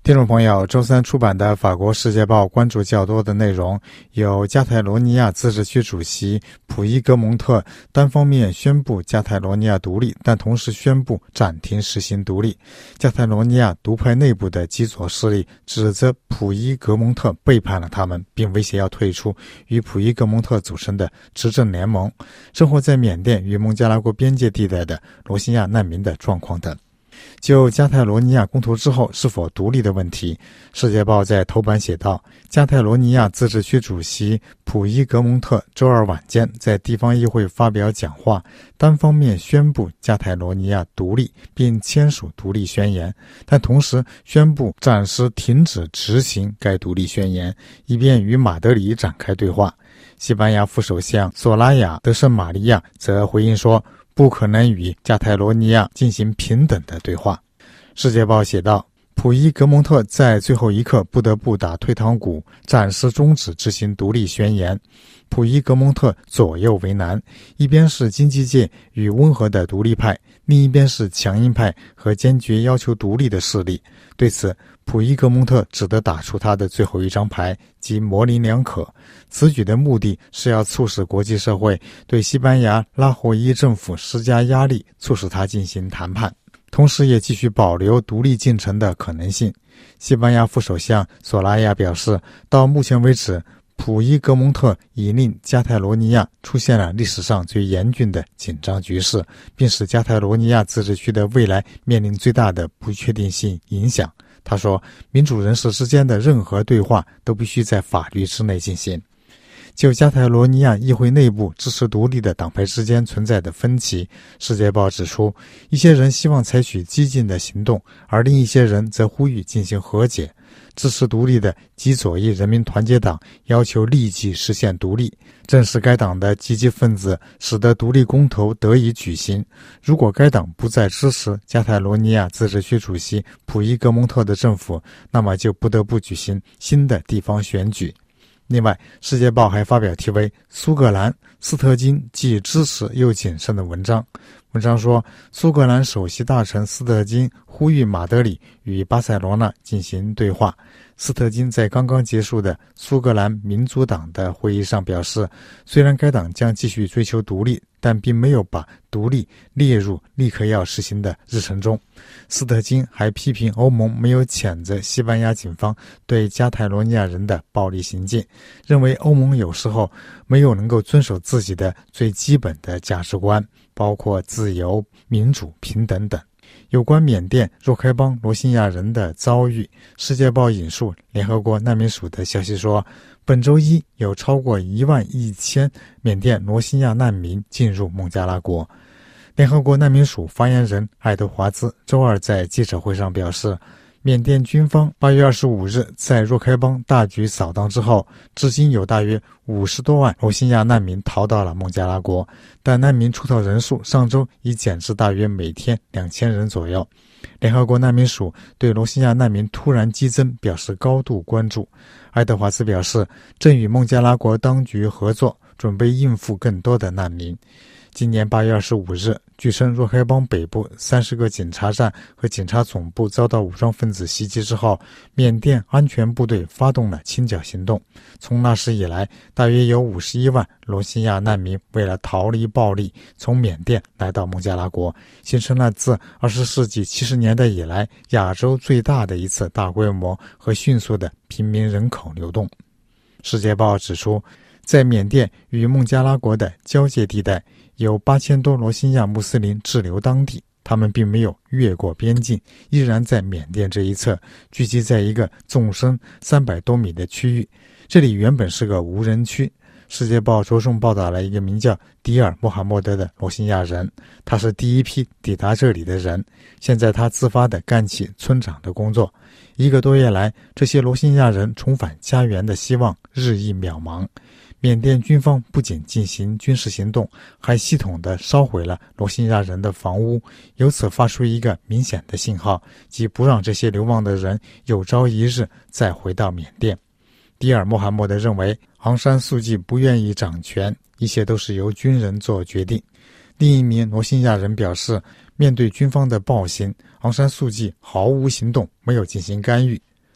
听众朋友，周三出版的法国《世界报》关注较多的内容有：加泰罗尼亚自治区主席普伊格蒙特单方面宣布加泰罗尼亚独立，但同时宣布暂停实行独立；加泰罗尼亚独派内部的极左势力指责普伊格蒙特背叛了他们，并威胁要退出与普伊格蒙特组成的执政联盟；生活在缅甸与孟加拉国边界地带的罗兴亚难民的状况等。就加泰罗尼亚公投之后是否独立的问题，《世界报》在头版写道，加泰罗尼亚自治区主席普伊格蒙特周二晚间在地方议会发表讲话，单方面宣布加泰罗尼亚独立并签署独立宣言，但同时宣布暂时停止执行该独立宣言，以便与马德里展开对话。西班牙副首相索拉亚·德圣玛利亚则回应说，不可能与加泰罗尼亚进行平等的对话。世界报写道，普伊格蒙特在最后一刻不得不打退堂鼓，暂时终止执行独立宣言。普伊格蒙特左右为难，一边是经济界与温和的独立派，另一边是强硬派和坚决要求独立的势力。对此，普伊格蒙特只得打出他的最后一张牌，即模棱两可。此举的目的是要促使国际社会对西班牙拉霍伊政府施加压力，促使他进行谈判，同时也继续保留独立进程的可能性。西班牙副首相索拉亚表示，到目前为止，普伊格蒙特已令加泰罗尼亚出现了历史上最严峻的紧张局势，并使加泰罗尼亚自治区的未来面临最大的不确定性影响。他说，民主人士之间的任何对话都必须在法律之内进行。就加泰罗尼亚议会内部支持独立的党派之间存在的分歧，世界报指出，一些人希望采取激进的行动，而另一些人则呼吁进行和解。支持独立的极左翼人民团结党要求立即实现独立，正是该党的积极分子使得独立公投得以举行。如果该党不再支持加泰罗尼亚自治区主席普伊格蒙特的政府，那么就不得不举行新的地方选举。另外，《世界报》还发表题为《苏格兰斯特金既支持又谨慎》的文章。文章说，苏格兰首席大臣斯特金呼吁马德里与巴塞罗那进行对话。斯特金在刚刚结束的苏格兰民族党的会议上表示，虽然该党将继续追求独立，但并没有把独立列入立刻要实行的日程中。斯特金还批评欧盟没有谴责西班牙警方对加泰罗尼亚人的暴力行径，认为欧盟有时候没有能够遵守自己的最基本的价值观，包括自由、民主、平等等。有关缅甸若开邦罗兴亚人的遭遇，《世界报》引述联合国难民署的消息说，本周一有超过11000缅甸罗兴亚难民进入孟加拉国。联合国难民署发言人爱德华兹周二在记者会上表示，缅甸军方8月25日在若开邦大举扫荡之后，至今有大约50多万罗兴亚难民逃到了孟加拉国，但难民出逃人数上周已减至大约每天2000人左右。联合国难民署对罗兴亚难民突然激增表示高度关注。爱德华兹表示，正与孟加拉国当局合作，准备应付更多的难民。今年8月25日，据称若开邦北部30个警察站和警察总部遭到武装分子袭击之后，缅甸安全部队发动了清剿行动。从那时以来，大约有51万罗兴亚难民为了逃离暴力，从缅甸来到孟加拉国，形成了自20世纪70年代以来亚洲最大的一次大规模和迅速的平民人口流动。世界报指出，在缅甸与孟加拉国的交界地带，有8000多罗兴亚穆斯林滞留当地，他们并没有越过边境，依然在缅甸这一侧，聚集在一个纵深300多米的区域。这里原本是个无人区。世界报着重报道了一个名叫迪尔·穆罕默德的罗兴亚人，他是第一批抵达这里的人，现在他自发地干起村长的工作。1个多月来，这些罗兴亚人重返家园的希望日益渺茫。缅甸军方不仅进行军事行动，还系统地烧毁了罗兴亚人的房屋，由此发出一个明显的信号，即不让这些流亡的人有朝一日再回到缅甸。迪尔·穆罕默德认为，昂山素季不愿意掌权，一切都是由军人做决定。另一名罗兴亚人表示，面对军方的暴行，昂山素季毫无行动，没有进行干预。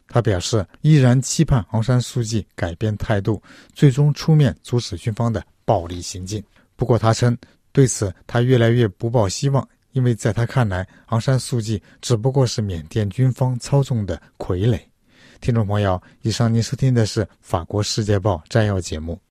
他表示依然期盼昂山素季改变态度，最终出面阻止军方的暴力行径。不过他称，对此他越来越不抱希望，因为在他看来，昂山素季只不过是缅甸军方操纵的傀儡。听众朋友，以上您收听的是法国世界报摘要节目。